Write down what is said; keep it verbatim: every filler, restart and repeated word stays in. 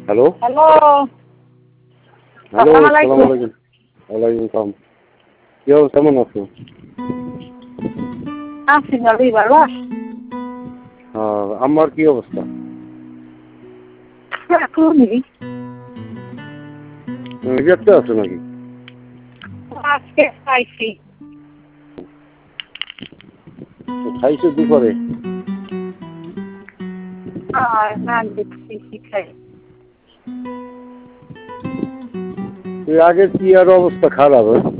Hello hello hello আসসালামু আসসালামু আলাইকুম। আলাইকুম। ওয়ালাইকুম সালাম। কি অবস্থা, কেমন আছো? আছি ভালোই, ভালো আছি। হ্যাঁ, আমার কি অবস্থা? এখনই রিজেক্টে আছে নাকি? আজকে খাইছি। খাইছো দুপুরে? আর না দেখছি খাই। তুই আগে কি আর অবস্থা খারাপ হয়?